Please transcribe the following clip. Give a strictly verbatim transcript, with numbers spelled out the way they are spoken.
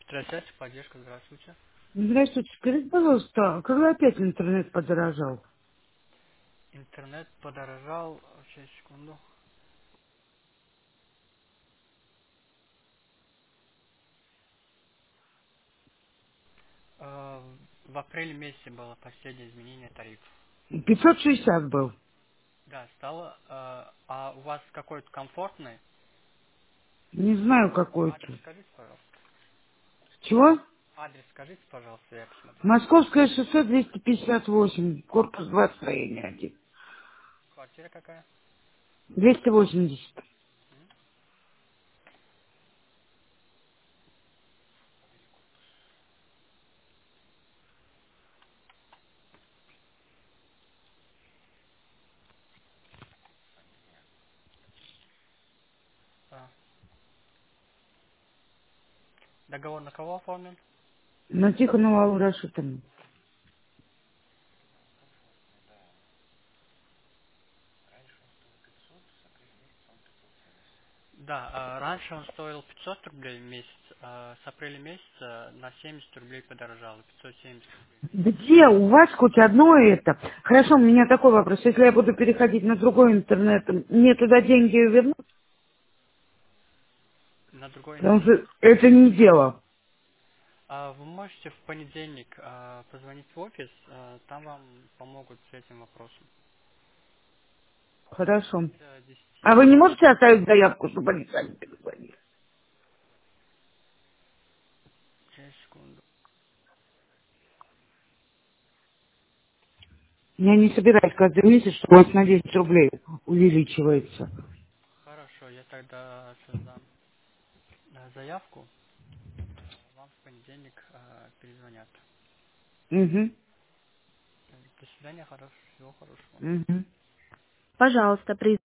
Здравствуйте, поддержка, здравствуйте. Здравствуйте, скажите, пожалуйста, когда опять интернет подорожал? Интернет подорожал, сейчас, секунду. Э, В апреле месяце было последнее изменение тарифов. пятьсот шестьдесят был. Да, стало. э, А у вас какой-то комфортный? Не знаю, какой-то. Адрес скажите, пожалуйста. Чего? Адрес скажите, пожалуйста, я посмотрю. Московское шоссе двести пятьдесят восемь, корпус два, строение один. Квартира какая? двести восемьдесят. А, Договор на кого оформлен? На Тихонова Аллу Рашитовну. Да, а, раньше он стоил пятьсот рублей в месяц, а с апреля месяца на семьдесят рублей подорожало, пятьсот семьдесят рублей в месяц. Где у вас хоть одно это? Хорошо, у меня такой вопрос. Если я буду переходить на другой интернет, мне туда деньги вернут? На другой Потому интернет. что это не дело. А Вы можете в понедельник а, позвонить в офис, а, там вам помогут с этим вопросом. Хорошо. До А десяти. вы не можете оставить заявку, чтобы они сами перезвонили? Сейчас, секунду. Я не собираюсь каждый месяц, что у вас на десять рублей увеличивается. Хорошо, я тогда создам а, заявку, вам в понедельник а, перезвонят. Угу. До свидания, хорош, всего хорошего. Угу. Пожалуйста, при